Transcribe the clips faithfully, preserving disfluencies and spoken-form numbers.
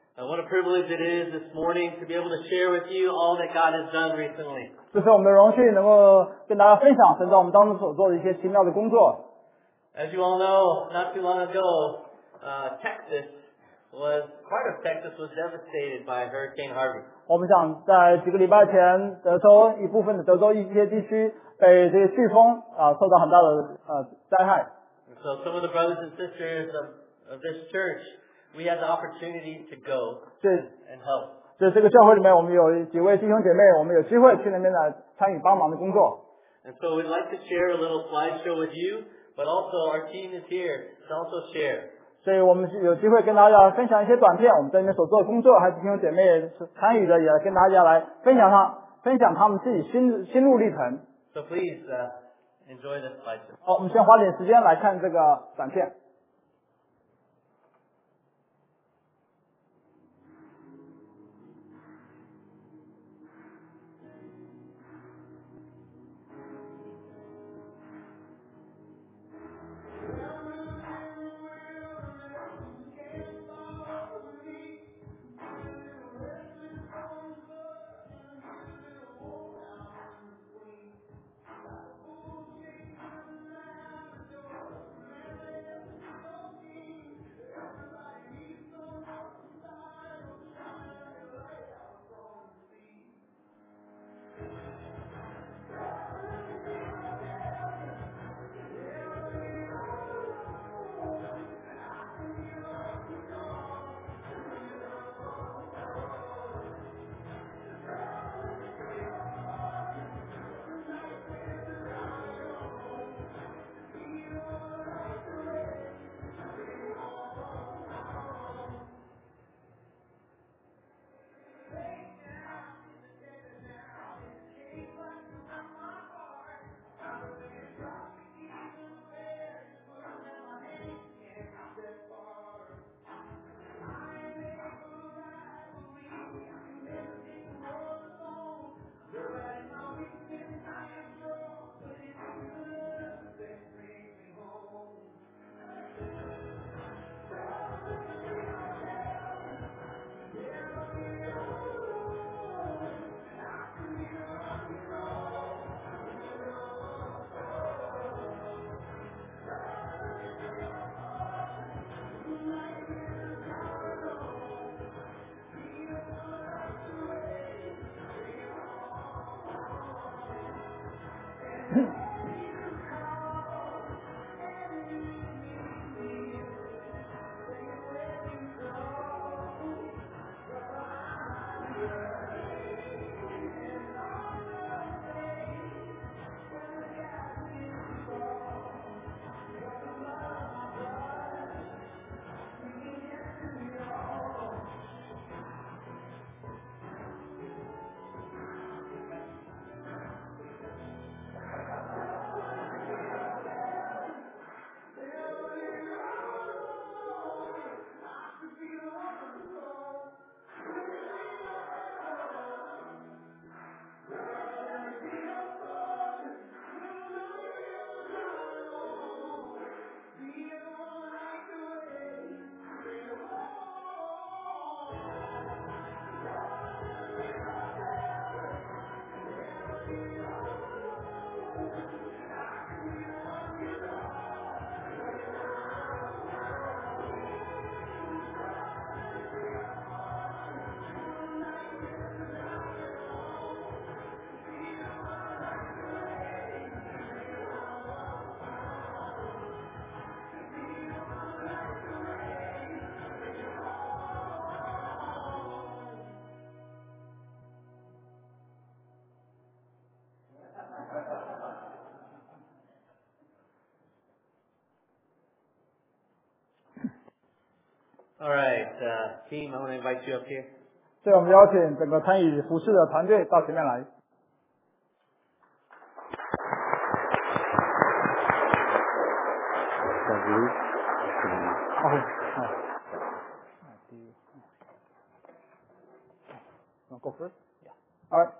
And what a privilege it is this morning to be able to share with you all that God has done recently. 这是我们的荣幸，能够跟大家分享神在我们当中所做的一些奇妙的工作。 As you all know, not too long ago, uh, Texas was part of Texas was devastated by Hurricane Harvey. 我们想在几个礼拜前，德州一部分的德州一些地区被这个飓风啊受到很大的呃灾害。 And so some of the brothers and sisters of, of this church, we had the opportunity to go 这 and help. 在这个教会里面，我们有几位弟兄姐妹，我们有机会去那边来参与帮忙的工作。 And so we'd like to share a little slideshow with you, but also our team is here to also share. 所以我们有机会跟大家分享一些短片，我们在那边所做的工作，还有弟兄姐妹参与的，也跟大家来分享他分享他们自己心心路历程。 So please uh, enjoy this slideshow. 好，我们先花点时间来看这个短片。 All right, uh, team, I want to invite you up here. 所以我们邀请整个参与服事的团队到前面来。Go first? Yeah. All right.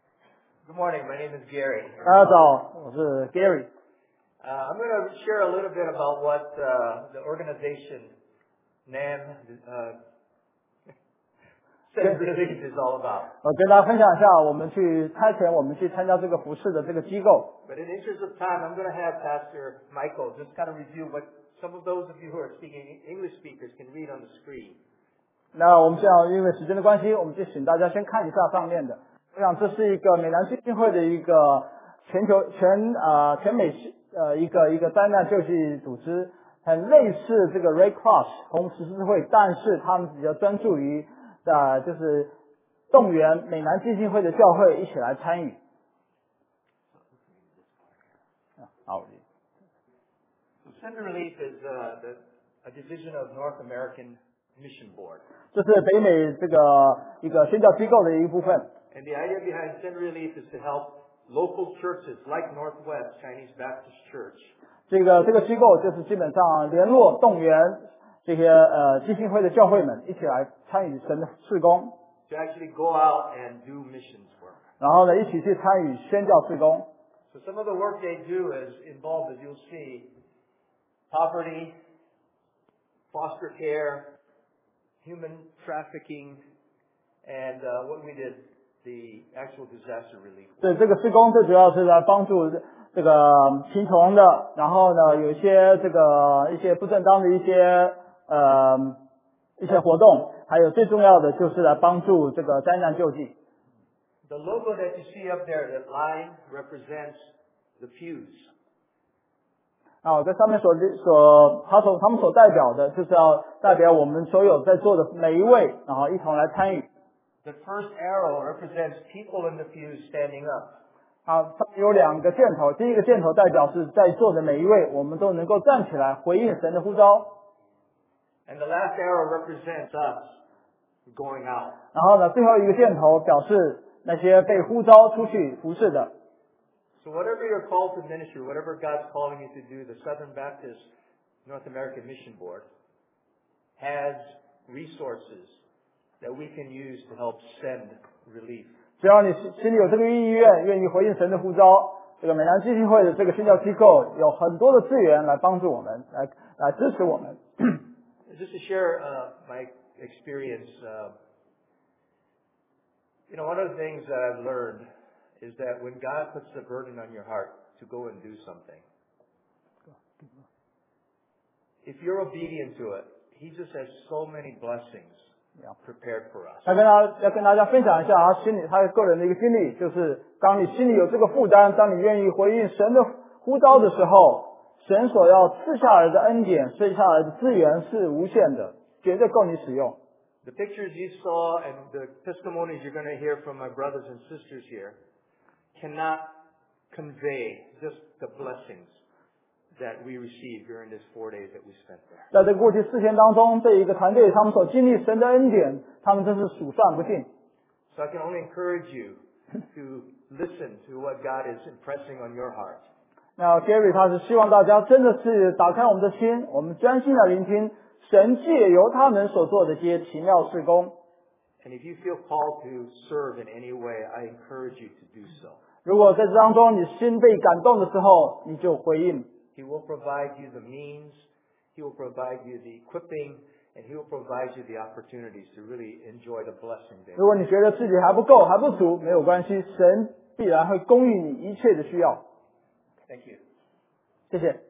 Good morning. My name is Gary. 大家早，我是 Gary。 Uh, I'm going to share a little bit about what uh, the organization N A M uh, Send Relief is all about. 我跟大家分享一下，我们去差遣我们去参加这个服饰的这个机构。 But in interest of time, I'm going to have Pastor Michael just kind of review what some of those of you who are speaking English speakers can read on the screen. 那我们这样，因为时间的关系，我们就请大家先看一下上面的。我想这是一个美南基金会的一个全球全呃全美呃一个一个灾难救济组织，很类似这个 Red Cross 红十字会，但是他们比较专注于呃就是动员美南基金会的教会一起来参与。好。 Send Relief is uh, the, a division of North American Mission Board. 这是北美这个一个宣教机构的一部分。 And the idea behind Send Relief is to help local churches like Northwest Chinese Baptist Church. 这个这个机构就是基本上联络动员这些呃基金会的教会们一起来参与神的事工。 To actually go out and do missions work. 然后呢，一起去参与宣教事工。 So some of the work they do is involved, as you'll see, poverty, foster care, human trafficking, and uh, what we did, the actual disaster relief. 对，这个事工最主要是来帮助这个贫穷的，然后呢，有一些这个一些不正当的一些呃一些活动，还有最重要的就是来帮助这个灾难救济。 The logo that you see up there, that line represents the pews. 啊，我在上面所所他所他们所代表的，就是要代表我们所有在座的每一位，然后一同来参与。 The first arrow represents people in the pews standing up. 啊，有两个箭头，第一个箭头代表是在座的每一位，我们都能够站起来回应神的呼召。 And the last arrow represents us going out. 然后呢，最后一个箭头表示那些被呼召出去服侍的。 So whatever you're called to ministry, whatever God's calling you to do, the Southern Baptist North American Mission Board has resources that we can use to help send relief. 只要你心里有这个意愿，愿意回应神的呼召，这个美南基金会的这个宣教机构有很多的资源来帮助我们，来来支持我们。 Just to share uh, my experience, uh, you know, one of the things that I've learned is that when God puts the burden on your heart to go and do something, if you're obedient to it, He just has so many blessings prepared for us. 要跟大家要跟大家分享一下他心里他个人的一个经历，就是当你心里有这个负担，当你愿意回应神的呼召的时候，神所要赐下来的恩典、赐下来的资源是无限的，绝对够你使用。 The pictures you saw and the testimonies you're going to hear from my brothers and sisters here cannot convey just the blessings that we received during this four days that we spent there. 在这过去四天当中，这一个团队他们所经历神的恩典，他们真是数算不尽。 So I can only encourage you to listen to what God is impressing on your heart. 那 Gary 他是希望大家真的是打开我们的心，我们专心的聆听神借由他们所做的这些奇妙事工。 And if you feel called to serve in any way, I encourage you to do so. 如果在这当中你心被感动的时候，你就回应。 He will provide you the means, He will provide you the equipping, and He will provide you the opportunities to really enjoy the blessing there. 如果你觉得自己还不够、还不足，没有关系，神必然会供应你一切的需要。 Thank you. 谢谢。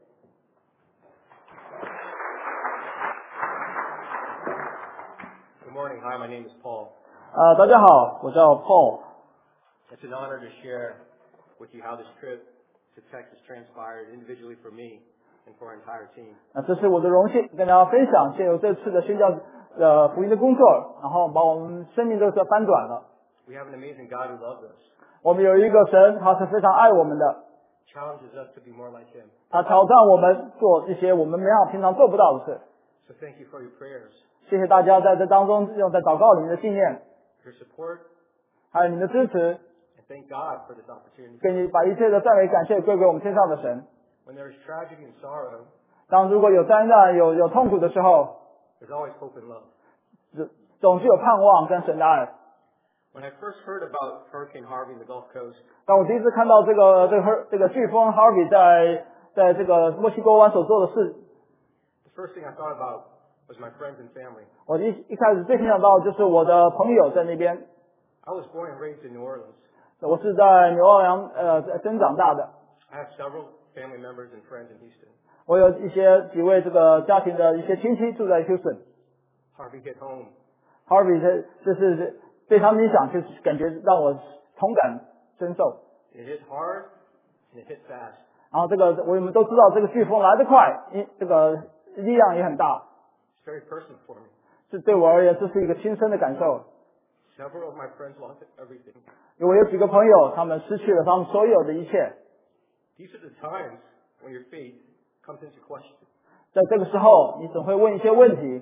Good morning. Hi, my name is Paul. 啊、大家好，我叫 Paul。 It's an honor to share with you how this trip to Texas transpired individually for me and for our entire team. 那这是我的荣幸，跟大家分享借由这次的宣教呃福音的工作，然后把我们生命都是翻转了。 We have an amazing God who loves us, 我们有一个神，他是非常爱我们的， challenges us to be more like Him. 他挑战我们做一些我们没有平常做不到的事。 So thank you for your prayers, 谢谢大家在这当中用在祷告里面的信念， your support, 还有你们的支持， and thank God for this opportunity. 给你把一切的赞美感谢归给我们天上的神。 When there is tragedy and sorrow, 当如果有灾难、有有痛苦的时候， there's always hope and love. 总总是有盼望跟神的爱。 When I first heard about Hurricane Harvey in the Gulf Coast, 当我第一次看到这个这个这个飓风 Harvey 在在这个墨西哥湾所做的事， the first thing I thought about was my friends and family. 我一一开始最先想到就是我的朋友在那边。 I was born and raised in New Orleans. 我是在纽奥良呃生长大的。 I have several family members and friends in Houston. 我有一些几位这个家庭的一些亲戚住在 Houston。 Harvey hit home. Harvey 这这是对他们影响，就是感觉让我同感深受。 It hit hard and it hit fast. 然后这个我们都知道，这个飓风来得快，因这个力量也很大。 It's very personal for me. 这对我而言，这是一个亲身的感受。 Several of my friends lost everything. 我有几个朋友，他们失去了他们所有的一切。 These are the times when your faith comes into question. 在这个时候，你总会问一些问题。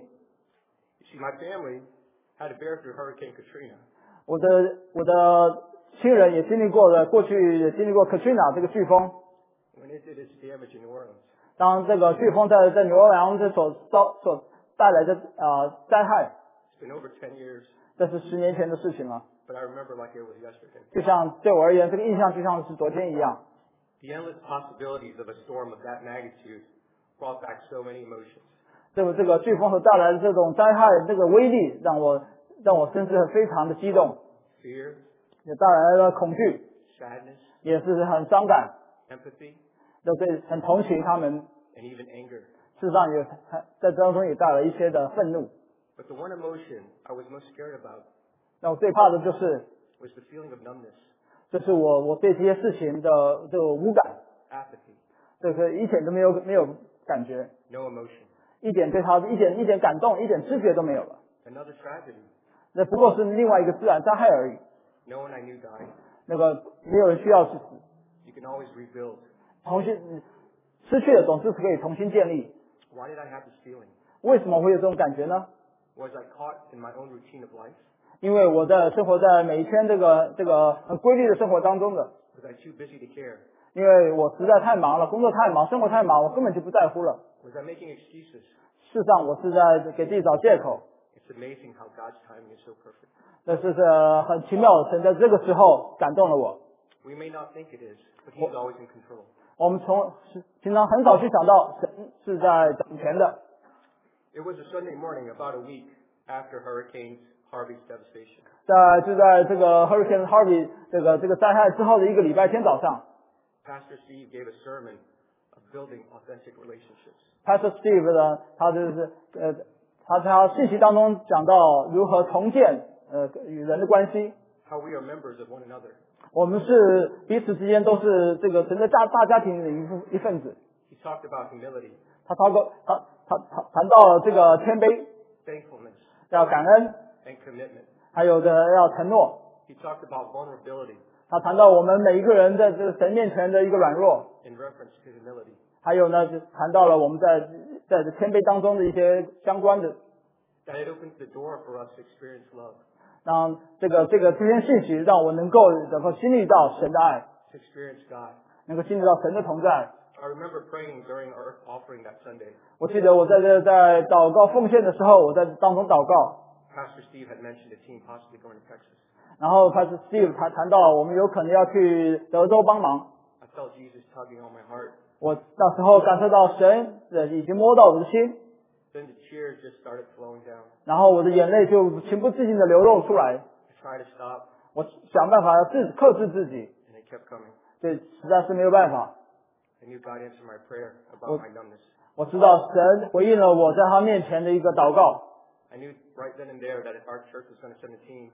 You see, my family had to bear through Hurricane Katrina. 我的我的亲人也经历过了，过去也经历过 Katrina 这个飓风。 When it did its damage in New Orleans. 当这个飓风在在纽奥良这所遭所带来的呃灾害。 It's been over ten years. 这是十年前的事情了。 But I remember like it was yesterday. 就像对我而言，这个印象就像是昨天一样。 The endless possibilities of a storm of that magnitude brought back so many emotions. 这个这个飓风所带来的这种灾害，这个威力让我让我甚至非常的激动。 Fear. 也带来了恐惧。 Sadness. 也是很伤感。 Empathy. 都对，很同情他们。 And even anger. 事实上也在当中也带来一些的愤怒。 But the one emotion I was most scared about. 那我最怕的就是 was the feeling of numbness. 就是我我对这些事情的这个无感。 Apathy. 这个一点都没有没有感觉。 No emotion. 一点对他一点一点感动，一点知觉都没有了。 Another tragedy. 那不过是另外一个自然灾害而已。 No one I knew died. 那个没有人需要去死。 You can always rebuild. 重新失去了总是可以重新建立。 Why did I have this feeling? 为什么会有这种感觉呢？ Was I caught in my own routine of life? 因为我在生活在每一天这个这个很规律的生活当中的。 Was I too busy to care? 因为我实在太忙了，工作太忙，生活太忙，我根本就不在乎了。 Was I making excuses? 事实上，我是在给自己找借口。 It's amazing how God's timing is so perfect. 这是这很奇妙的，神在这个时候感动了我。 We may not think it is, but He's always in control. 我们从平常很少去想到神是在掌权的。 It was a Sunday morning, about a week after Hurricane Harvey's devastation. 在就在这个 Hurricane Harvey 这个这个灾害之后的一个礼拜天早上 ，Pastor Steve gave a sermon of building authentic relationships. Pastor Steve 呢，他就是呃，他在他信息当中讲到如何重建呃与人的关系。 How we are members of one another. 我们是彼此之间都是这个神的大大家庭的一部一份子。 He talked about humility. 他谈过他他谈谈到了这个谦卑， Thankfulness. 要感恩， And commitment. 还有的要承诺。 He talked about vulnerability. 他谈到我们每一个人在这个神面前的一个软弱。 In reference to humility. 还有呢，就谈到了我们在在这谦卑当中的一些相关的。 That it opens the door for us to experience love. 让这个这个这些信息让我能够能够经历到神的爱， To experience God. 能够经历到神的同在。 I remember praying during our offering that Sunday. 我记得我在这在祷告奉献的时候，我在当中祷告。 Pastor Steve had mentioned a team possibly going to Texas. 然后 Pastor Steve 谈谈到我们有可能要去德州帮忙。 I felt Jesus tugging on my heart. 我那时候感受到神呃已经摸到我的心。 Then the tears just started flowing down. 然后我的眼泪就情不自禁的流露出来。 I tried to stop. 我想办法要自克制自己。 And it kept coming. 这实在是没有办法。 I knew God answered my prayer about my numbness. 我知道神回应了我在他面前的一个祷告。 I knew right then and there that if our church was going to send a team,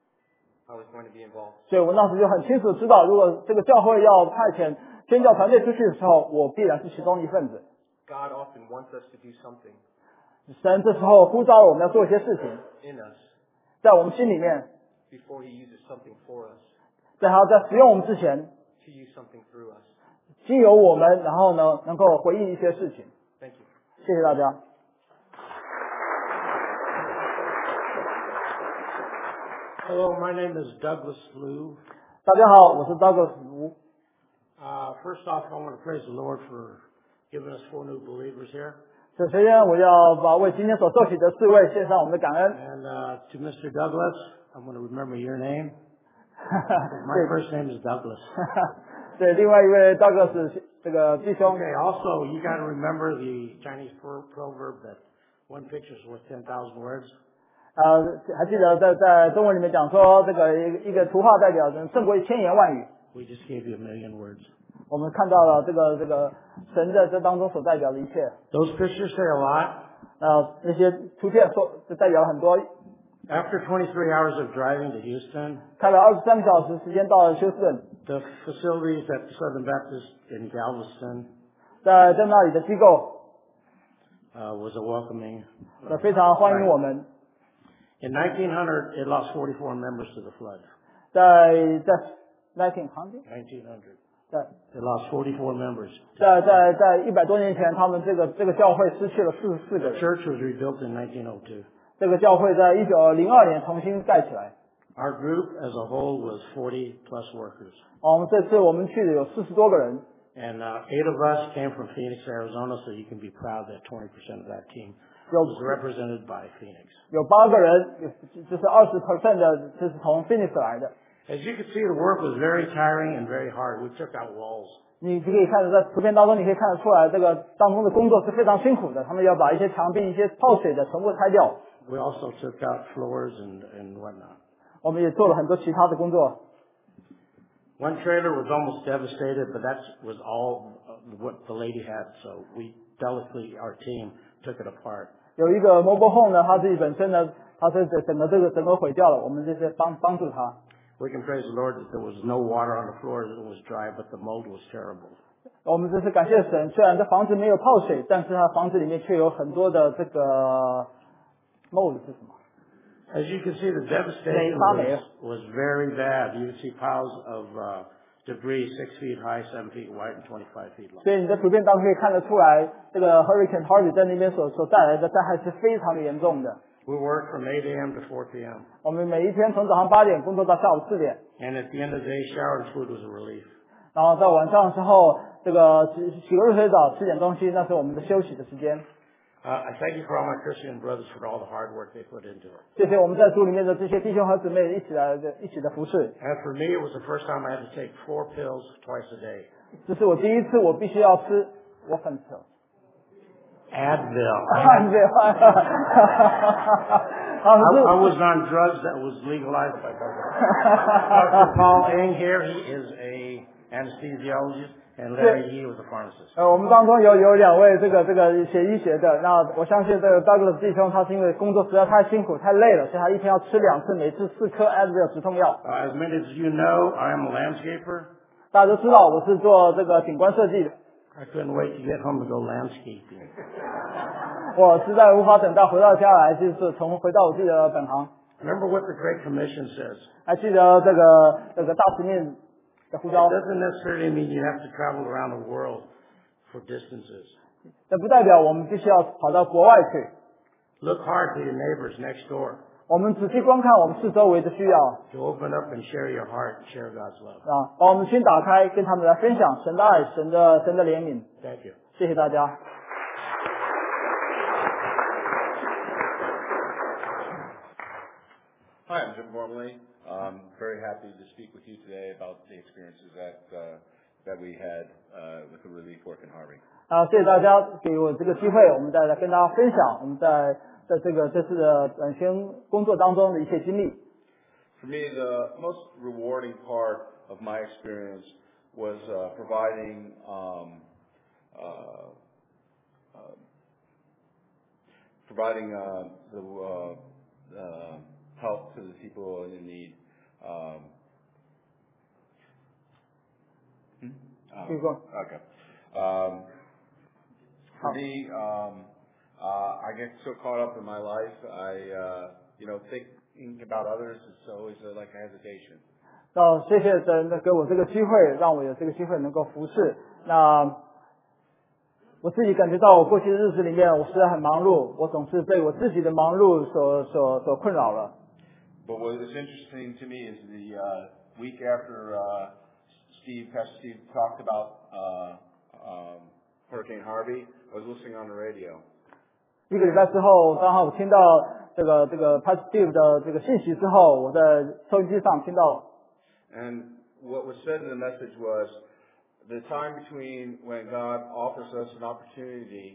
I was going to be involved. 所以我那时就很清楚知道，如果这个教会要派遣宣教团队出去的时候，我必然是其中一份子。 God often wants us to do something 神这时候呼召我们要做一些事情， in us 在我们心里面， before He uses something for us, 在他在使用我们之前， to use something through us. 经由我们，然后呢，能够回应一些事情。 Thank you. 谢谢大家。 Hello, my name is Douglas Liu. 大家好，我是 Douglas 卢。 Uh, first off, I want to praise the Lord for giving us four new believers here. 首先，我要把为今天所受洗的四位献上我们的感恩。 And uh, to Mister Douglas, I'm going to remember your name. My first name is Douglas. 对，另外一位 Douglas 这个弟兄， Okay, also, you got to remember the Chinese pro- proverb that One picture's worth ten thousand words. 呃，还记得在在中文里面讲说，这个一个一个图画代表人胜过千言万语。 We just gave you a million words. 我们看到了这个这个神在这当中所代表的一切。 Those pictures say a lot. 呃，那些图片说就代表了很多。 After twenty-three hours of driving to Houston, 开了二十三个小时时间到了休斯顿， the facilities at Southern Baptist in Galveston 在在那里的机构 uh, was a welcoming. 呃非常欢迎我们。 In nineteen hundred, it lost forty-four members to the flood. 在在 nineteen hundred nineteen hundred. 在 It lost forty-four members. 在在在一百多年前，他们这个这个教会失去了四十四个 The 人。 church was rebuilt in nineteen oh two. 这个教会在一九零二年重新盖起来。 Our group as a whole was forty plus workers. 哦，我们这次我们去的有四十多个人， And uh, eight of us came from Phoenix, Arizona, so you can be proud that twenty percent of that team 有 was represented by Phoenix. 有八个人，有就是二十 percent 的，就是从 Phoenix 来的。 As you can see, the work was very tiring and very hard. We took out walls. 你可以看得在图片当中，你可以看得出来，这个当中的工作是非常辛苦的。他们要把一些墙壁、一些泡水的全部拆掉。 We also took out floors and, and whatnot. 我们也做了很多其他的工作。 One trailer was almost devastated, but that was all uh, what the lady had. So we delicately, our team, took it apart. 有一个 mobile home 呢，它自己本身呢，它是整整个这个整个毁掉了，我们这些帮帮助他。 We can praise the Lord that there was no water on the floor, that it was dry, but the mold was terrible. 我们这是感谢神，虽然这房子没有泡水，但是它房子里面却有很多的这个 mold 是什么？ As you can see, the devastation was, was very bad. You can see piles of uh, debris six feet high, seven feet wide, and twenty-five feet long. 所以你在图片当中可以看得出来，这个 Hurricane Harvey 在那边所所带来的灾害是非常的严重的。 We worked from eight a.m. to four p.m. 我们每一天从早上八点工作到下午四点， And at the end of the day, shower and food was a relief. 然后在晚上的时候，这个洗洗个热水澡，吃点东西，那是我们的休息的时间。 Uh, I thank you for all my Christian brothers for all the hard work they put into it. 谢谢我们在主里面的这些弟兄和姊妹一起来的一起的服侍。 And for me, it was the first time I had to take four pills twice a day. 这是我第一次，我必须要吃我很吃。 Advil. 汉对，汉。 I, I was on drugs that was legalized by government. Doctor Paul Eng here, he is a anesthesiologist, and Larry He was a pharmacist. 呃，我们当中有有两位这个这个学医学的，那我相信这个 Douglas 弟兄他是因为工作实在太辛苦太累了，所以他一天要吃两次，每次四颗 Advil 止痛药。 Uh, as many as you know, I am a landscaper. 大家都知道我是做这个景观设计的， I couldn't wait to get home to go landscaping. 我实在无法等到回到家来，就是从回到我自己的本行。 Remember what the Great Commission says. 还记得这个这个大使命的呼 It 召， doesn't necessarily mean you have to travel around the world for distances. 这不代表我们必须要跑到国外去。 Look hard to your neighbors next door 我们仔细观看我们四周围的需要 to open up and share your heart, share God's love. 啊，把我们心打开，跟他们来分享神的爱、神的神的怜悯。 Thank you. 谢谢大家。 Hi, I'm Jim Gormley. I'm very happy to speak with you today about the experiences that uh, that we had uh, with the relief work in Harvey. 啊，谢谢大家给我这个机会，我们再来跟大家分享我们在在这个这次的短宣工作当中的一些经历。 For me, the most rewarding part of my experience was uh, providing um, uh, uh, providing uh, the uh, uh, help to the people in need. Um, hmm? um, Keep going. Okay. Um, for me, um, uh, I get so caught up in my life. I, uh, you know, thinking about others is always uh, like a hesitation. 那谢谢神给我这个机会，让我有这个机会能够服侍。那我自己感觉到我过去的日子里面，我实在很忙碌，我总是被我自己的忙碌所所所困扰了。 But what is interesting to me is the uh, week after uh, Steve, Pastor Steve talked about uh, um, Hurricane Harvey, I was listening on the radio. 一个礼拜之后，刚好我听到这个这个 Pastor Steve 的这个信息之后，我在收音机上听到了。 And what was said in the message was the time between when God offers us an opportunity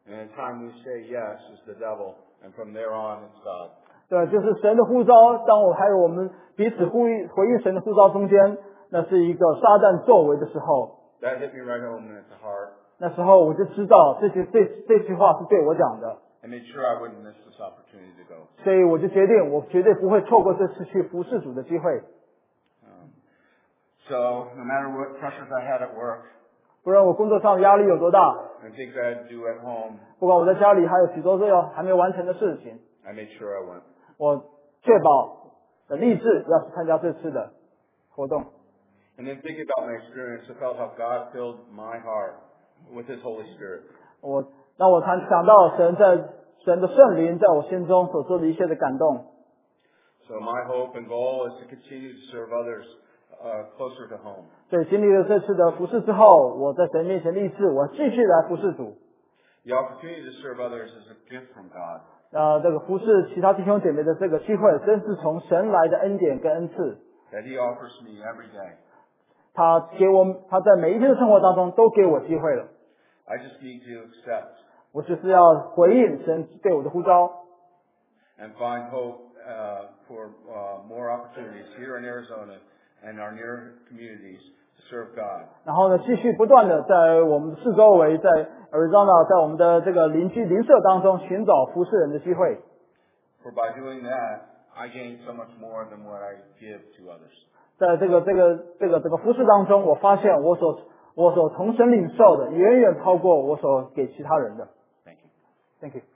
And the time we say yes is the devil, and from there on it's God. 对，就是神的呼召。当我还有我们彼此呼应回应神的呼召中间，那是一个撒旦作为的时候。 That hit me right home at the heart. 那时候我就知道这句这这句话是对我讲的。 I made sure I wouldn't miss this opportunity to go. 所以我就决定，我绝对不会错过这次去服侍主的机会。 Um, so no matter what pressures I had at work, 不论我工作上的压力有多大， and things I had to do at home, 不管我在家里还有许多这样还没有完成的事情， I made sure I went. 我确保的立志要去参加这次的活动。 And then thinking about my experience, I felt how God filled my heart with His Holy Spirit. 我让我谈想到神在神的圣灵在我心中所做的一切的感动。 So my hope and goal is to continue to serve others uh, closer to home. 所以经历了这次的服侍之后，我在神面前立志，我继续来服侍主。 The opportunity to serve others is a gift from God. 呃，这个服侍其他弟兄姐妹的这个机会，真是从神来的恩典跟恩赐。 That He offers me every day. 他给我，他在每一天的生活当中都给我机会了。 I just need to accept 我就是要回应神对我的呼召， and find hope uh, for uh, more opportunities here in Arizona and our near communities to serve God. 然后呢，继续不断的在我们四周围，在 Arizona， 在我们的这个邻居邻舍当中寻找服侍人的机会。 For by doing that, I gain so much more than what I give to others. 在这个这个这个这个服侍当中，我发现我所我所从神领受的，远远超过我所给其他人的。 Thank you. Thank you.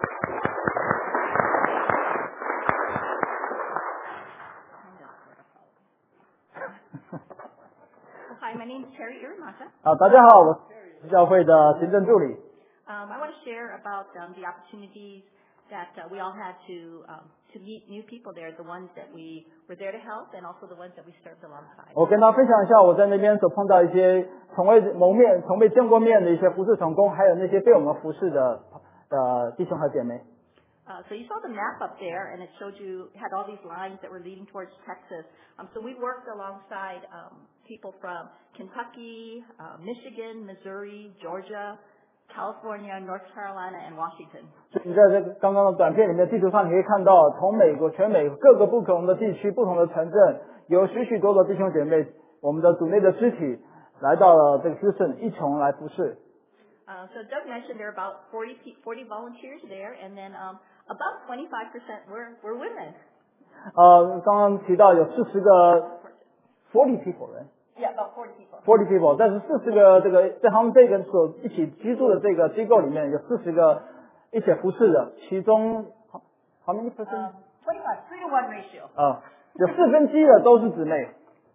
Hi, my name is Terry Irimata. 啊，大家好，我是教会的行政助理。 Um, I want to share about um, the opportunities that uh, we all had to um, to meet new people there, the ones that we were there to help, and also the ones that we served alongside. 我跟大家分享一下我在那边所碰到一些从未谋面、从未见过面的一些服侍同工，还有那些被我们服侍的呃弟兄和姐妹。 Uh, so you saw the map up there, and it showed you had all these lines that were leading towards Texas. Um, so we worked alongside um, people from Kentucky, uh, Michigan, Missouri, Georgia, California, North Carolina, and Washington. 你在这个刚刚的短片里面，地图上你可以看到，从美国全美各个不同的地区、不同的城镇，有许许多的弟兄姐妹，我们的组内的肢体来到了这个 Houston， 一同来服侍。 Uh, so Doug mentioned there are about forty, forty volunteers there, and then um, about twenty-five percent were, were women. 呃，刚刚提到有四十个 forty people 人 Yeah, about forty people. ，forty people， 但是四十个这个在他们这个所一起居住的这个机构里面有四十个一起服侍的，其中 how many percent？ Um, twenty-five, three to one ratio. 啊，有四分之一的都是姊妹。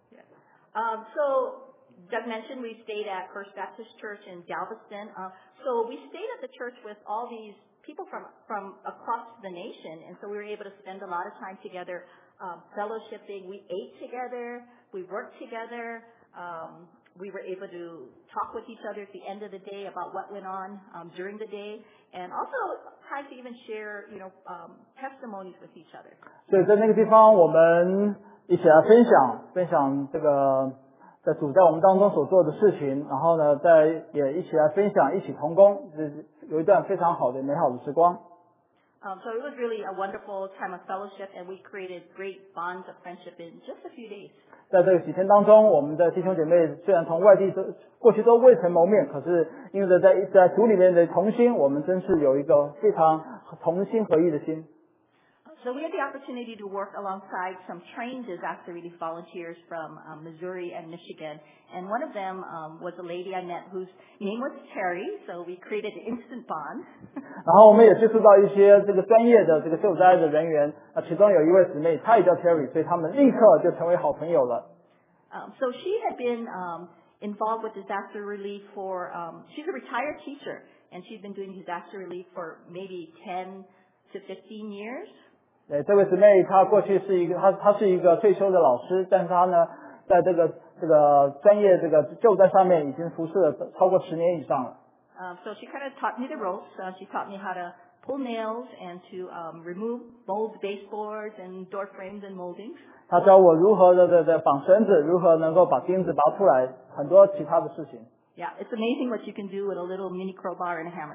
Um, so Doug mentioned we stayed at First Baptist Church in Galveston. Uh, so we stayed at the church with all these people from from across the nation, and so we were able to spend a lot of time together, um, fellowshipping. We ate together, we worked together. Um, we were able to talk with each other at the end of the day about what went on um, during the day, and also time to even share, you know, um, testimonies with each other. 所以在那个地方，我们一起来分享分享这个在主在我们当中所做的事情，然后呢，在也一起来分享，一起同工，就是有一段非常好的美好的时光。 Um, so it was really a wonderful time of fellowship, and we created great bonds of friendship in just a few days. 在这个几天当中，我们的弟兄姐妹虽然从外地都过去都未曾谋面，可是因为在在主里面的同心，我们真是有一个非常同心合意的心。 So we had the opportunity to work alongside some trained disaster relief volunteers from um, Missouri and Michigan. And one of them um, was a lady I met whose name was Terry, so we created an instant bond. 然后我们也接触到一些这个专业的这个救灾的人员，啊，其中有一位姊妹，她也叫 Terry， 所以他们立刻就成为好朋友了。 Um, so she had been um, involved with disaster relief for, um, she's a retired teacher, and she's been doing disaster relief for maybe ten to fifteen years. 对，这位姊妹她过去是一个，她她是一个退休的老师，但是她呢，在这个这个专业这个救灾上面已经服侍了超过十年以上了。 Um, so she kind of taught me the ropes. Uh, she taught me how to pull nails and to um, remove molds, baseboards, and door frames and moldings. 她教我如何的的的绑绳子，如何能够把钉子拔出来，很多其他的事情。 Yeah, it's amazing what you can do with a little mini crowbar and a hammer.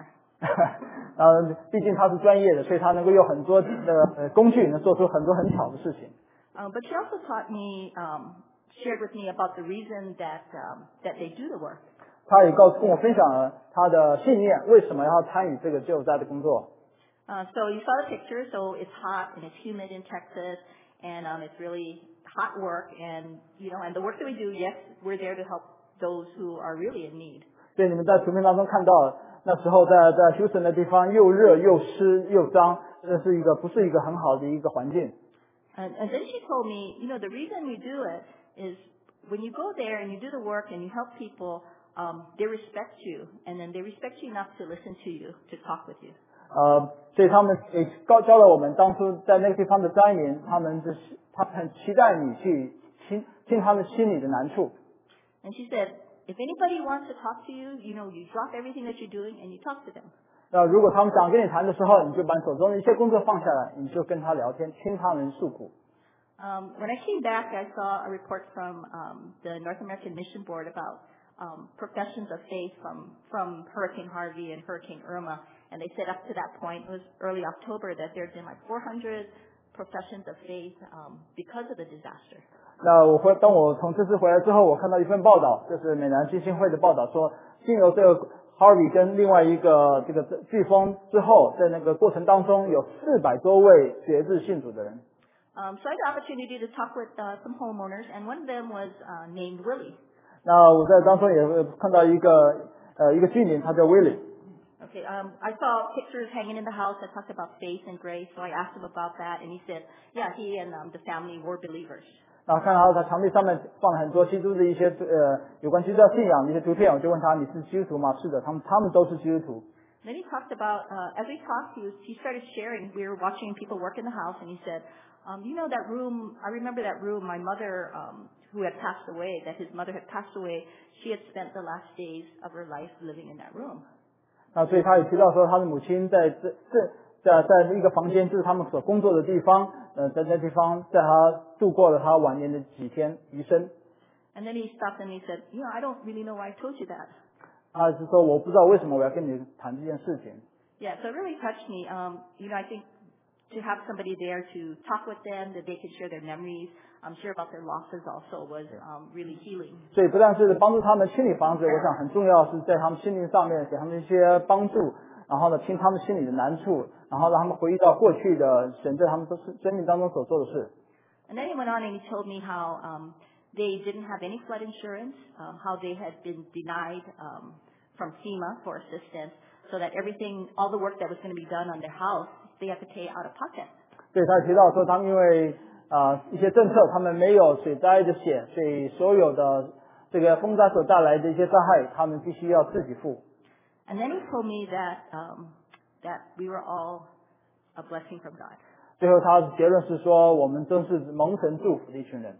呃，毕竟他是专业的，所以他能够用很多的呃工具，能做出很多很巧的事情。 Um, but she also taught me, um, shared with me about the reason that um, that they do the work. 他也告诉跟我分享了他的信念，为什么要参与这个救灾的工作。 Uh, so you saw the picture. So it's hot and it's humid in Texas, and um, it's really hot work. And you know, and the work that we do, yes, we're there to help those who are really in need. 所以你们在图片当中看到，那时候在在休斯顿的地方又热又湿又脏，这是一个不是一个很好的一个环境。 And, and then she told me, you know, the reason we do it is when you go there and you do the work and you help people, um, they respect you, and then they respect you enough to listen to you, to talk with you. 呃，所以他们也教教了我们当初在那个地方的灾民，他们就是他很期待你去听听他们心里的难处。 And she said, if anybody wants to talk to you, you know, you drop everything that you're doing and you talk to them. 那如果他们想跟你谈的时候，你就把手中的一些工作放下来，你就跟他聊天，听他们诉苦。 Um, when I came back, I saw a report from um, the North American Mission Board about um, professions of faith from, from Hurricane Harvey and Hurricane Irma. And they said up to that point, it was early October, that there had been like four hundred professions of faith um, because of the disaster. 那我回当我从这次回来之后，我看到一份报道，就是美南基金会的报道说，经由这个 Harvey 跟另外一个这个飓风之后，在那个过程当中有四百多位决志信主的人。 Um, so I had the opportunity to talk with uh, some homeowners, and one of them was uh, named Willie. 那我在当中也看到一个呃一个居民，他叫 Willie。 Okay, um, I saw pictures hanging in the house that talked about faith and grace, so I asked him about that, and he said, yeah, he and um, the family were believers. 然后看到他墙壁上面放了很多基督的一些呃有关基督教信仰的一些图片，我就问他你是基督徒吗？是的，他们他们都是基督徒。 Then he talked about, uh, as we talked, he, was, he started sharing. We were watching people work in the house, and he said, um, you know that room, I remember that room, my mother, um, who had passed away, that his mother had passed away, she had spent the last days of her life living in that room. 那所以他也提到说，他的母亲在这这在在一个房间，就是他们所工作的地方，呃，在那地方，在他度过了他晚年的几天余生。 And then he stopped and he said, you know, I don't really know why I told you that. 他是说我不知道为什么我要跟你谈这件事情。 Yeah, so it really touched me. Um, you know, I think to have somebody there to talk with them, that they could share their memories, um, share about their losses also was um, really healing. 所以不但是帮助他们清理房子，我想很重要是在他们心灵上面给他们一些帮助，然后呢听他们心里的难处，然后让他们回忆到过去的神在他们生命当中所做的事。 And then he went on and he told me how um, they didn't have any flood insurance, um, how they had been denied um, from FEMA for assistance, so that everything, all the work that was going to be done on their house, they had to pay out of pocket. 对，他也提到说他们因为啊、呃、一些政策，他们没有水灾的险，所以所有的这个风灾所带来的一些灾害，他们必须要自己付。 And then he told me that um, that we were all a blessing from God. 最后他的结论是说，我们都是蒙神祝福的一群人。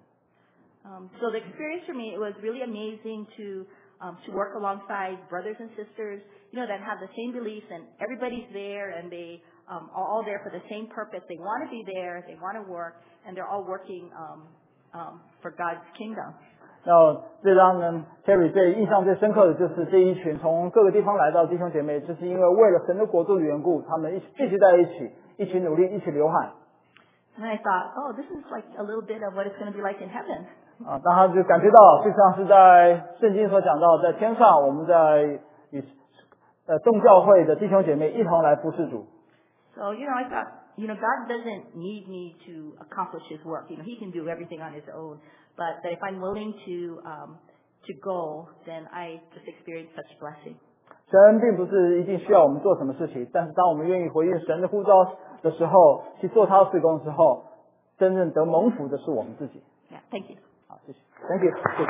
Um, so the experience for me, it was really amazing to um, to work alongside brothers and sisters, you know, that have the same beliefs, and everybody's there, and they um, are all there for the same purpose. They want to be there, they want to work, and they're all working um, um, for God's kingdom. 那最让人 Terry 最印象最深刻的就是这一群从各个地方来到弟兄姐妹，就是因为为了神的国度的缘故，他们一起聚集在一起，一起努力，一起流汗。 And I thought, oh, this is like a little bit of what it's going to be like in heaven. 啊，当他就感觉到，就像是在圣经所讲到，在天上我们在与呃众教会的弟兄姐妹一同来服侍主。 So you know, I thought, you know, God doesn't need me to accomplish His work. You know, He can do everything on His own. But that if I'm willing to um, to go, then I just experience such blessing. 神并不是一定需要我们做什么事情，但是当我们愿意回应神的呼召的时候，去做他的事工的时候，真正得蒙福的是我们自己。 Yeah, thank you. 好，谢谢 ，Thank you， 谢谢。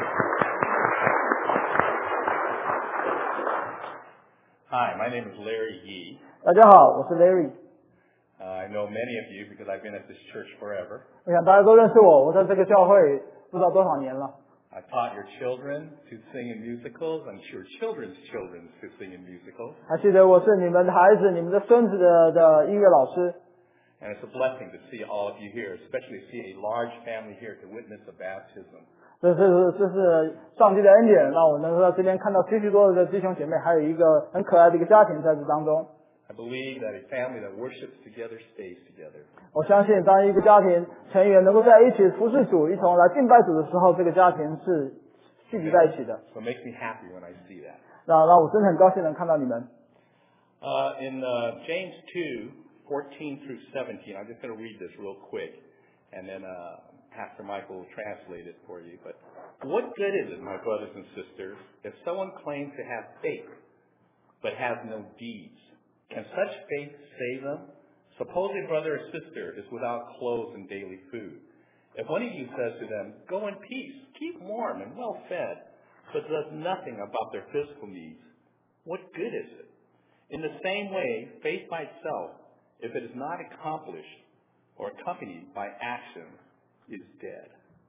Hi, my name is Larry Yee. 大家好，我是 Larry。 Uh, I know many of you because I've been at this church forever. 我想大家都认识我，我在这个教会不知道多少年了。 I've taught your children to sing in musicals. I'm sure children's children to sing in musicals. 还记得我是你们的孩子、你们的孙子的的音乐老师。 And it's a blessing to see all of you here, especially see a large family here to witness a baptism. 这是这是上帝的恩典，让我能够在这边看到许许多多的弟兄姐妹，还有一个很可爱的一个家庭在这当中。 I believe that a family that worships together stays together. 我相信，当一个家庭成员能够在一起服侍主，一同来敬拜主的时候，这个家庭是聚集在一起的。 So it makes me happy when I see that. 那让我真的很高兴能看到你们。 Uh, in uh, James two, fourteen through seventeen, I'm just going to read this real quick, and then uh, Pastor Michael will translate it for you. But what good is it, my brothers and sisters, if someone claims to have faith but has no deeds? Can such faith save them? Suppose a brother or sister is without clothes and daily food. If one of you says to them, "Go in peace, keep warm and well fed," but does nothing about their physical needs, what good is it? In the same way, faith by itself, if it is not accomplished or accompanied by action, is dead.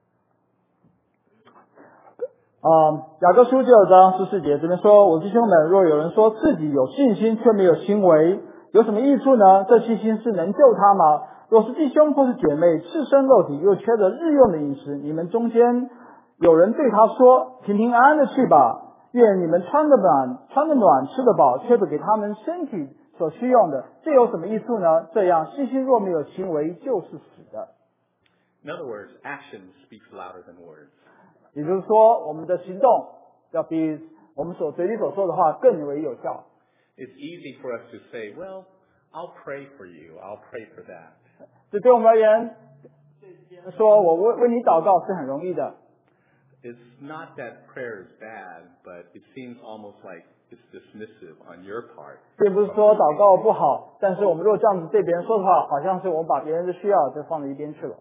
嗯，雅各书九章十四节这边说：“我弟兄们，若有人说自己有信心却没有行为，有什么益处呢？这信心是能救他吗？若是弟兄或是姐妹赤身肉体，又缺着日用的饮食，你们中间有人对他说：平平安安的去吧，愿你们穿得暖，穿得暖，吃得饱，却不给他们身体所需用的，这有什么益处呢？这样信心若没有行为，就是死的。” In other words, action speaks louder than words. 也就是说，我们的行动要比我们所嘴里所说的话更为有效。 It's easy for us to say, "Well, I'll pray for you. I'll pray for that." 这对我们而言，说我为为你祷告是很容易的。 It's not that prayer is bad, but it seems almost like it's dismissive on your part. 并不是说祷告不好，但是我们如果这样子对别人说的话，好像是我们把别人的需要就放在一边去了。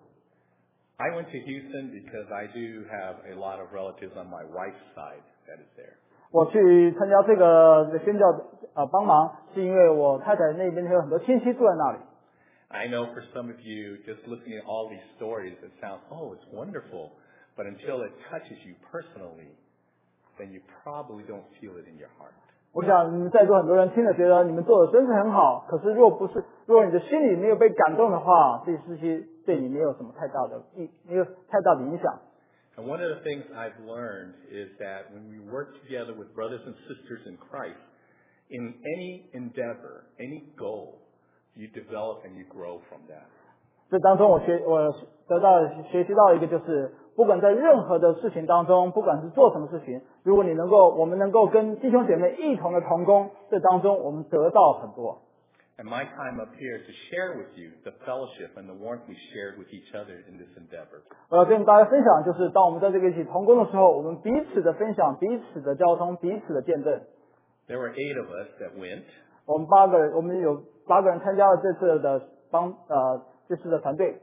I went to Houston because I do have a lot of relatives on my wife's side that is there. 我去参加这个宣教呃帮忙，是因为我太太那边有很多亲戚住在那里。 I know for some of you, just listening to all these stories, it sounds, oh, it's wonderful. But until it touches you personally, then you probably don't feel it in your heart. 我想你们在座很多人听了觉得你们做的真是很好，可是若不是，若你的心里没有被感动的话，这事情对你没有什么太大的意，没有太大的影响。 And one of the things I've learned is that when we work together with brothers and sisters in Christ, in any endeavor, any goal, you develop and you grow from that. 这当中我学我得到学习到一个就是，不管在任何的事情当中，不管是做什么事情，如果你能够我们能够跟弟兄姐妹一同的同工，这当中我们得到很多。 And my time up here is to share with you the fellowship and the warmth we shared with each other in this endeavor. 我要跟大家分享，就是当我们在这个一起同工的时候，我们彼此的分享、彼此的交通、彼此的见证。 There were eight of us that went. 我们八个人，我们有八个人参加了这次的帮呃这次的团队。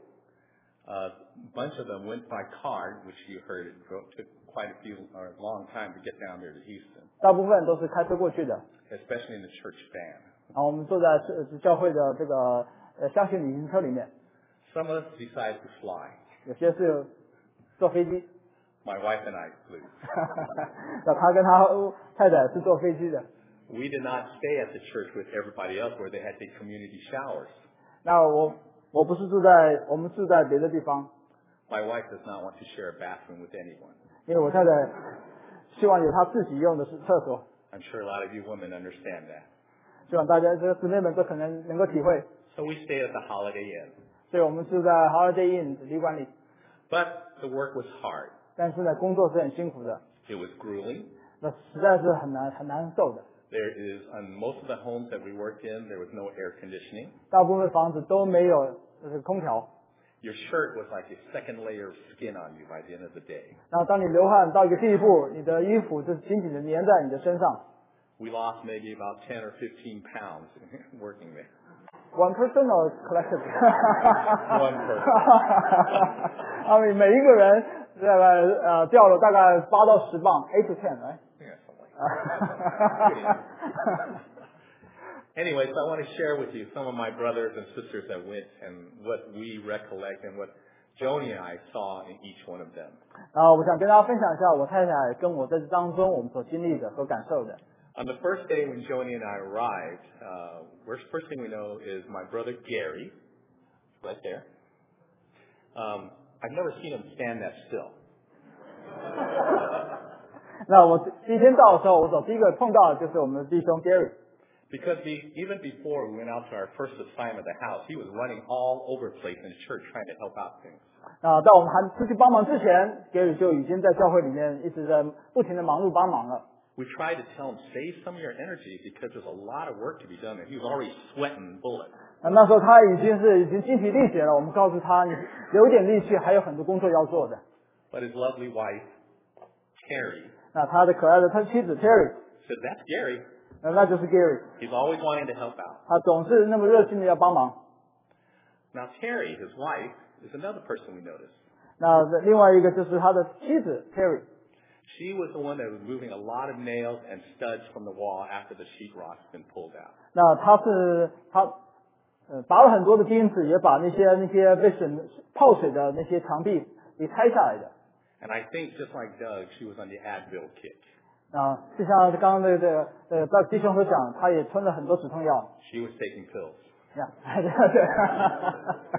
A bunch of them went by car, which you heard it took quite a few or a long time to get down there to Houston. 大部分都是开车过去的。 Especially in the church van. 然后我们坐在教会的这个呃箱型旅行车里面。 Some of us decided to fly. 有些是坐飞机。 My wife and I flew. 那他跟他太太是坐飞机的。 We did not stay at the church with everybody else where they had to take community showers. 那我我不是住在我们住在别的地方。 My wife does not want to share a bathroom with anyone. 因为我太太希望有她自己用的是厕所。 I'm sure a lot of you women understand that. 希望大家这个姊妹们都可能能够体会。 So we stayed at the Holiday Inn. 所以我们住在 Holiday Inn 旅馆里。 But the work was hard. 但是呢，工作是很辛苦的。 It was grueling. 那实在是很难很难受的。 There is on most of the homes that we worked in, there was no air conditioning. 大部分房子都没有就是空调。 Your shirt was like a second layer of skin on you by the end of the day. 然后当你流汗到一个地步，你的衣服就紧紧的粘在你的身上。 We lost maybe about ten or fifteen pounds working there. One person or collectively? One person. 他们每一个人大概呃掉了大概八到十磅 ，eight to ten, right? Yeah, something like that. Anyways, I want to share with you some of my brothers and sisters that went and what we recollect and what Joni and I saw in each one of them. 然后我想跟大家分享一下我太太跟我在这当中我们所经历的、所感受的。 On the first day when Joni and I arrived, uh, first thing we know is my brother Gary, right there. Um, I've never seen him stand that still. 那我第一天到的时候，我所第一个碰到的就是我们的弟兄 Gary。 Because he, even before we went out to our first assignment at the house, he was running all over the place in the church trying to help out things. 啊，在我们还出去帮忙之前 ，Gary 就已经在教会里面一直在不停的忙碌帮忙了。 We tried to tell him, save some of your energy because there's a lot of work to be done, and he was already sweating bullets. 啊，那时候他已经是已经精疲力竭了。我们告诉他，你留一点力气，还有很多工作要做的。 But his lovely wife, Terry, 那他的可爱的他妻子 Terry， said, "That's Gary. 呃，那就是 Gary， He's always wanting to help out." 他总是那么热心的要帮忙。 Now Terry, his wife, is another person we noticed. 那另外一个就是他的妻子 Terry， She was the one that was moving a lot of nails and studs from the wall after the sheetrock's been pulled out. 那他是他呃拔了很多的钉子，也把那些那些被水泡水的那些墙壁给拆下来的。 And I think just like Doug, she was on the Advil kick. 啊，就像刚刚那个呃在弟兄所讲，他也吞了很多止痛药。 She was taking pills. 呀，对对。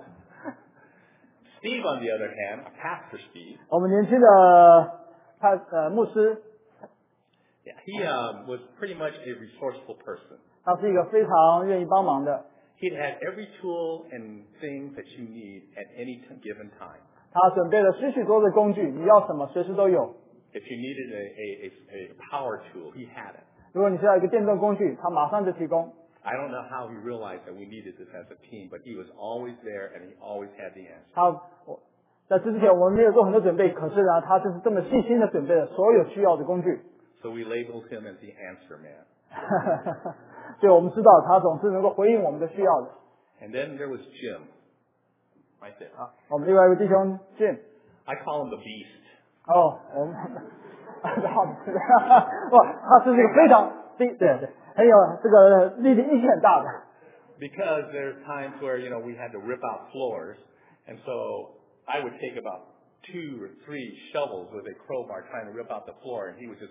Steve, on the other hand, Pastor Steve, 我们年轻的他呃牧师， yeah, he um, was pretty much a resourceful person. 他是一个非常愿意帮忙的。 He'd had every tool and thing that you need at any t- given time. 他准备了许许多的工具，你要什么随时都有。 If you needed a, a, a, a power tool, he had it. 如果你需要一个电动工具，他马上就提供。 I don't know how he realized that we needed this as a team, but he was always there and he always had the answer. 他我在这之前我们没有做很多准备，可是呢，他就是这么细心的准备了所有需要的工具。 So we labeled him as the answer man. 所以我们知道他总是能够回应我们的需要的。 And then there was Jim, right there. 啊，我们另外一位弟兄 Jim， I call him the beast. 哦，我们好，哇，他是这个非常对对对，很有这个力力气很大的。 Because there's times where, you know, we had to rip out floors, and so I would take about two or three shovels with a crowbar trying to rip out the floor, and he would just.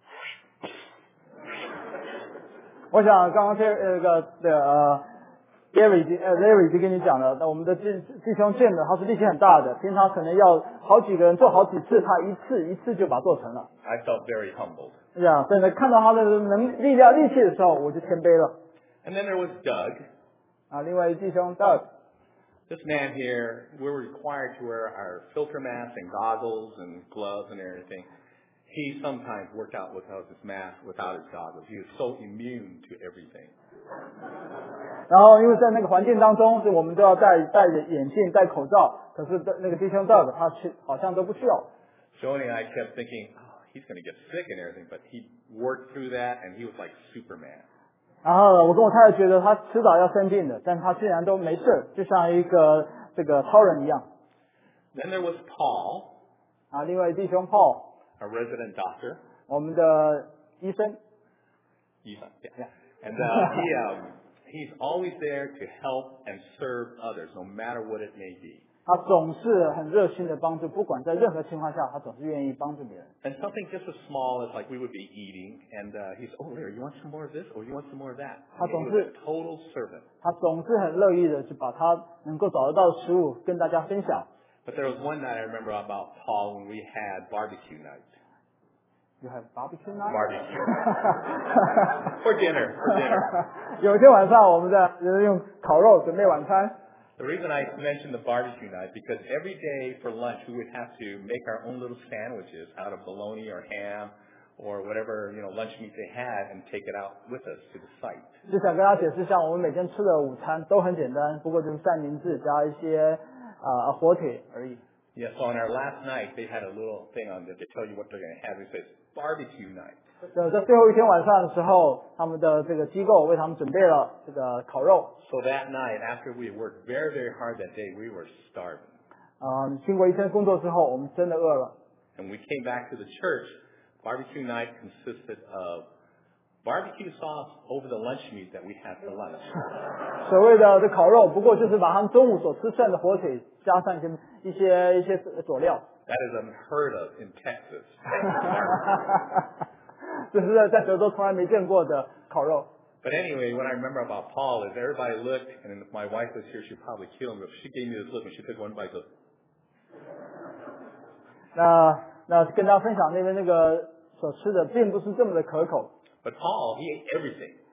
我想刚刚这那个的呃 Gary 已经呃 Larry 已经跟你讲了，那我们的弟弟兄 Jim 呢，他是力气很大的，平常可能要好几个人做好几次，他一次一次就把它做成了。 I felt very humbled. 这样，所以呢，看到他的能力量力气的时候，我就谦卑了。 And then there was Doug. 啊，另外一弟兄 Doug， This man here, we were required to wear our filter masks and goggles and gloves and everything. He sometimes worked out without his mask, without his goggles. He was so immune to everything. 然后因为在那个环境当中，所以我们都要戴戴着眼镜、戴口罩。可是那个弟兄 Doug 他去好像都不需要。 Joni and I kept thinking, oh, he's going to get sick and everything, but he worked through that and he was like Superman. 然后我跟我太太觉得他迟早要生病的，但他竟然都没事，就像一个这个超人一样。 Then there was Paul, 啊，另外一弟兄 Paul， our resident doctor. 我们的医生。 Ethan, yeah. And uh, he, um, he's always there to help and serve others, no matter what it may be. 他总是很热心的帮助，不管在任何情况下，他总是愿意帮助别人。 And something just as small as like we would be eating, and uh, he's, oh, there, you want some more of this, or you want some more of that? Ah, He was a total servant. 他总是很乐意的去把他能够找得到的食物跟大家分享。 But there was one night I remember about Paul when we had barbecue night. You have barbecue night? Barbecue. For dinner, for dinner. 有一天晚上，我们在用烤肉准备晚餐。 The reason I mentioned the barbecue night, because every day for lunch we would have to make our own little sandwiches out of bologna or ham or whatever, you know, lunch meat they had and take it out with us to the site. 就想跟大家解释一下，我们每天吃的午餐都很简单，不过就是三明治加一些啊、呃、火腿而已。 Yeah, so on our last night they had a little thing on there to tell you what they're going to have. It says barbecue night. 呃，在最后一天晚上的时候，他们的这个机构为他们准备了这个烤肉。 So that night, after we worked very, very hard that day, we were starving. 啊、经过一天工作之后，我们真的饿了。 And we came back to the church. Barbecue night consisted of barbecue sauce over the lunch meat that we had for lunch. 所谓的这烤肉，不过就是把他们中午所吃剩的火腿加上一些一些一些佐料。 That is unheard of in Texas. 这是在在德州从来没见过的烤肉。 But anyway, what I remember about Paul is everybody looked, and if my wife was here, she'd probably kill him. But she gave me this look, and she took one bite, goes, 那那跟大家分享那边那个所吃的并不是这么的可口。 but Paul, he ate everything.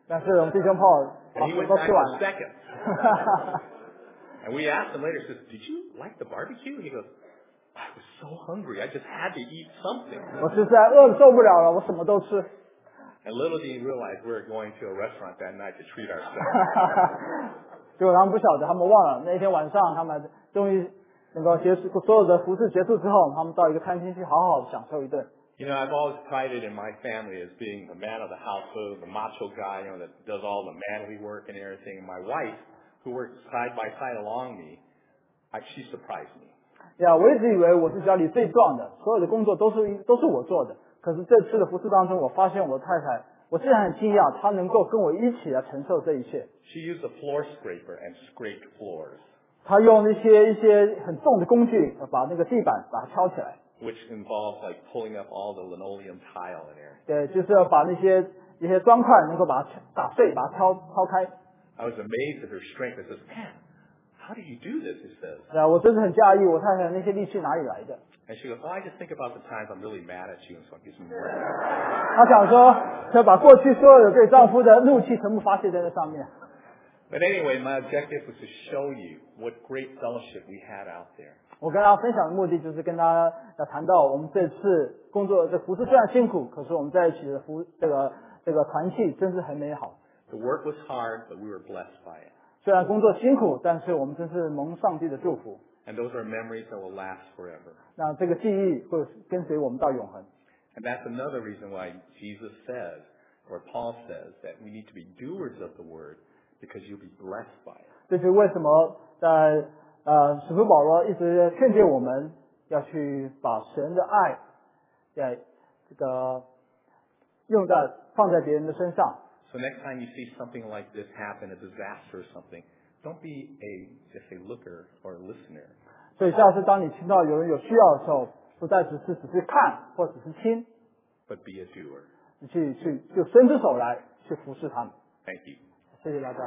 但是我们弟兄炮 And he 把 went 都 back 吃完 for 了。 seconds. And we asked him later, says, did you like the barbecue? He goes, I was so hungry. I just had to eat something. 我实在饿得受不了了，我什么都吃。 And little did he realize we were going to a restaurant that night to treat ourselves. 结果他们不晓得，他们忘了那天晚上，他们终于能够结束所有的服饰结束之后，他们到一个餐厅去好好的享受一顿。 You know, I've always prided in my family as being the man of the household, the macho guy, you know, that does all the manly work and everything. And my wife, who works side by side along me, I, she surprised me. 呀，我一直以为我是家里最壮的，所有的工作都是都是我做的。可是这次的服饰当中，我发现我的太太，我虽然很惊讶，她能够跟我一起来承受这一切。 She used a floor scraper and scraped floors. 她用一些一些很重的工具，把那个地板把它敲起来。 Which involves like pulling up all the linoleum tile in there. 对，就是要把那些一些砖块能够把它打碎，把它敲敲开。 I was amazed at her strength. I said, man, how do you do this? He says. 对啊，我真是很讶异，我太太那些力气哪里来的？ And she goes, well, I just think about the times I'm really mad at you, and so I get some more. 她想说，要把过去所有对丈夫的怒气全部发泄在这上面。 But anyway, my objective was to show you what great fellowship we had out there. 我跟大家分享的目的就是跟大家要谈到我们这次工作这服侍虽然辛苦，可是我们在一起的服这个这个团契真是很美好。 The work was hard, but we were blessed by it. 虽然工作辛苦，但是我们真是蒙上帝的祝福。 And those are memories that will last forever. 那这个记忆会跟随我们到永恒。 And that's another reason why Jesus says, or Paul says, that we need to be doers of the word, because you'll be blessed by it. 这是为什么在呃使徒保罗一直劝诫我们要去把神的爱在这个用在放在别人的身上。 So next time you see something like this happen, a disaster or something, don't be a just a looker or a listener. 所以下次当你听到有人有需要的时候，不再只是只是看或只是听， But be a doer. 你去去就伸出手来去服侍他们。 Thank you. 谢谢大家。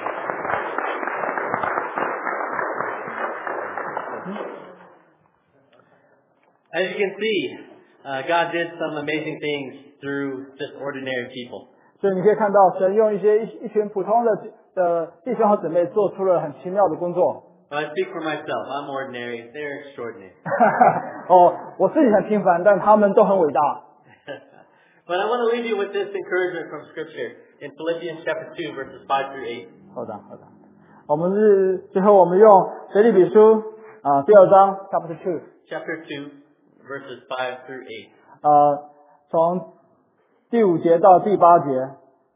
As you can see, uh, God did some amazing things through just ordinary people. 所以你可以看到神用一些一一群普通的的弟兄和姊妹做出了很奇妙的工作。 Well, I speak for myself. I'm ordinary. They're extraordinary. 哦，我自己很平凡，但他们都很伟大。 But I want to leave you with this encouragement from Scripture in Philippians chapter two, verses five through eight. 好的，好的。我们是最后我们用腓立比书啊第二章 chapter two Chapter two, verses five through eight. 呃从第五节到第八节。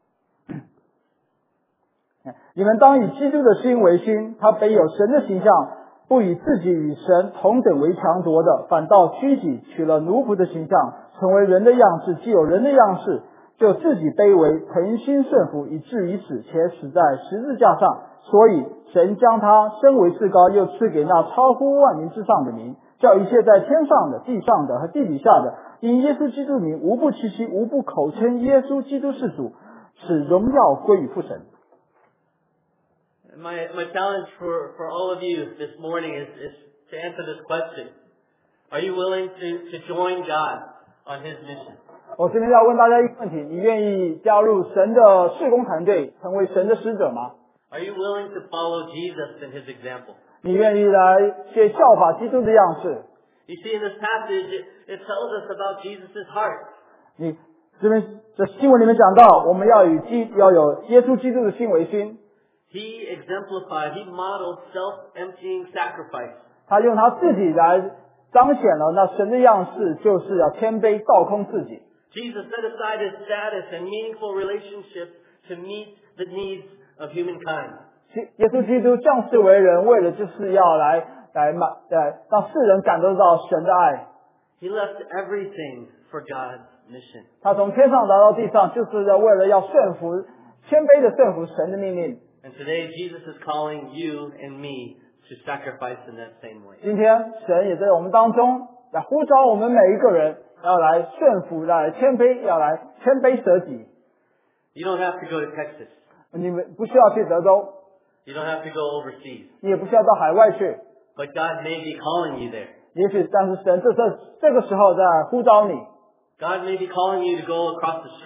你们当以基督的心为心，他本有神的形象，不以自己与神同等为强夺的，反倒虚己，取了奴仆的形象，成为人的样式，既有人的样式，就自己卑微，诚心顺服，以至于死，且死在十字架上。所以神将他升为至高，又赐给那超乎万民之上的名，叫一切在天上的、地上的和地底下的，因耶稣基督名，无不屈膝，无不口称耶稣基督是主，使荣耀归于父神。 My, my challenge for, for all of you this morning is, is to answer this question. Are you willing to, to join God on His mission? 我这边要问大家一个问题，你愿意加入神的事工团队，成为神的使者吗？ Are you willing to follow Jesus and His example? 你愿意来学效法基督的样式？ You see, in this passage, it, it tells us about Jesus' heart. 你这边这新闻里面讲到，我们要与基要有耶稣基督的心为心。 He exemplified, He modeled self-emptying sacrifice. 他用他自己来彰显了那神的样式，就是要谦卑倒空自己。 Jesus set aside His status and meaningful relationships to meet the needs of humankind. 耶稣基督降世为人，为了就是要来来满来让世人感受到神的爱。 He left everything for God's mission. 他从天上来到地上，就是要为了要顺服谦卑的顺服神的命令。 And today, Jesus is calling you and me to sacrifice in that same way. 今天神也在我们当中来呼召我们每一个人，要来顺服，要来谦卑，要来谦卑舍己。 You don't have to go to Texas. 你们不需要去德州， You don't have to go overseas. 你也不需要到海外去。 But God may be calling you there. 也许，但是神这这这个时候在呼召你， God may be calling you to go across the street.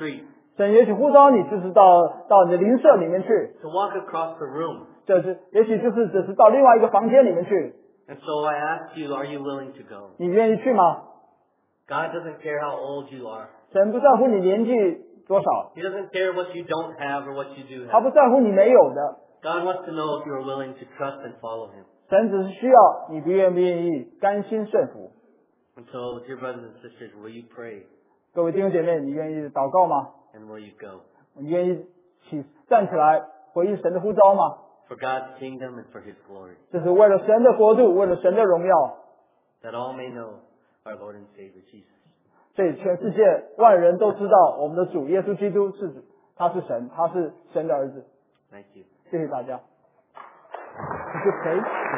神也许呼召你，就是到到你的邻舍里面去， to walk across the room. 这是也许就是只是到另外一个房间里面去， And so I ask you, are you willing to go? 你愿意去吗？ God doesn't care how old you are. 神不在乎你年纪多少， He doesn't care what you don't have or what you do 他 have. 不在乎你没有的， God wants to know if you are willing to trust and follow Him. 神只是需要你不愿不愿意甘心顺服。 And so, dear brothers and sisters, will you pray 各位弟兄姐妹，你愿意祷告吗？ and will you go? 你愿意起站起来回应神的呼召吗？ For God's kingdom and for His glory. 这是为了神的国度，为了神的荣耀， That all may know our Lord and Savior Jesus. 所以全世界万人都知道我们的主耶稣基督是主，他是神，他是神的儿子。 Thank you. 谢谢大家。就可以。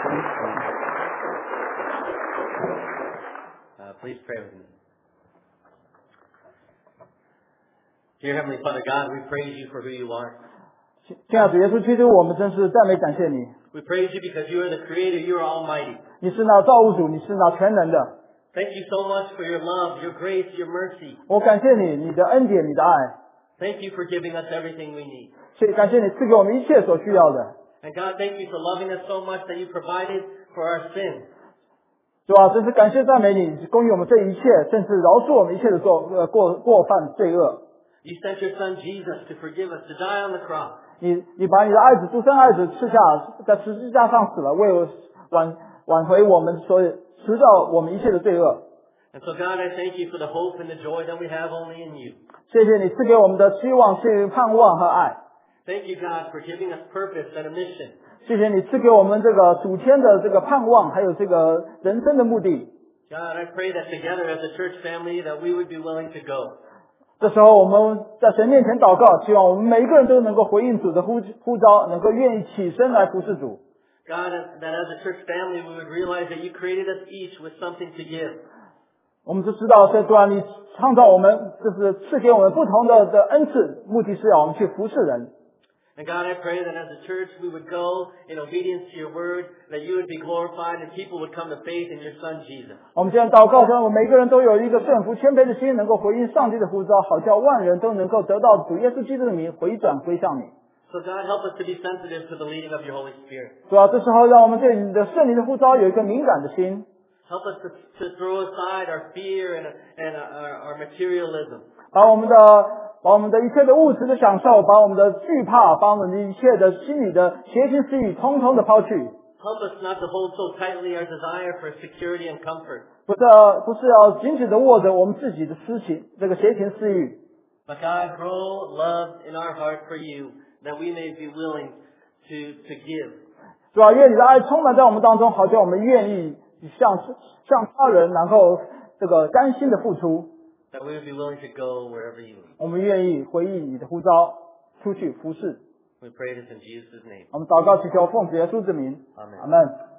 Uh, please pray with me. Dear Heavenly Father God, we praise you for who you are. 亲爱的主耶稣基督，我们真是赞美感谢你。 We praise you because you are the Creator, you are Almighty. 你是那造物主，你是那全能的。 Thank you so much for your love, your grace, your mercy. 我感谢你，你的恩典，你的爱。 Thank you for giving us everything we need. 谢感谢你赐给我们一切所需要的。 And God, thank you for loving us so much that you provided for our sins. 主啊，真是感谢赞美你，供应我们这一切，甚至饶恕我们一切的过呃过过犯罪恶。 You sent your Son Jesus to forgive us, to die on the cross. 你你把你的爱子独生爱子赐下，在十字架上死了，为我挽挽回我们所有除掉我们一切的罪恶。 And so God, I thank you for the hope and the joy that we have only in you. 谢谢你赐给我们的希望、是盼望和爱。 Thank you, God, for giving us purpose and a mission. 谢谢你赐给我们这个主天的这个盼望，还有这个人生的目的。 God, I pray that together as a church family that we would be willing to go. 这时候我们在神面前祷告，希望我们每一个人都能够回应主的呼呼召，能够愿意起身来服侍主。 God, that as a church family we would realize that you created us each with something to give. 我们就知道，这主啊，你创造我们，就是赐给我们不同的的恩赐，目的是要我们去服侍人。 And God, I pray that as a church we would go in obedience to your word, that you would be glorified and people would come to faith in your Son Jesus. 我们现在祷告说，我们每个人都有一个顺服谦卑的心，能够回应上帝的呼召，好叫万人都能够得到主耶稣基督的名，回转归向你。 So God, help us to be sensitive to the leading of your Holy Spirit. 主啊，这时候让我们对你的圣灵的呼召有一个敏感的心， Help us to, to throw aside our fear and, and our, our materialism. 把我们的把我们的一切的物质的享受，把我们的惧怕，把我们的一切的心理的邪情私欲，通通的抛去。 Help us not to hold so tightly our desire for security and comfort. 不是不是要紧紧的握着我们自己的私情，这个邪情私欲。 But God, grow love in our heart for you, that we may be willing to, to give. 主啊，愿你的爱充满在我们当中，好叫我们愿意向向他人，然后这个甘心的付出。 That we would be willing to go wherever you lead. 我们愿意回应你的呼召，出去服侍。 We pray this in Jesus' name. 我们祷告祈求奉主耶稣之名， Amen. 阿门。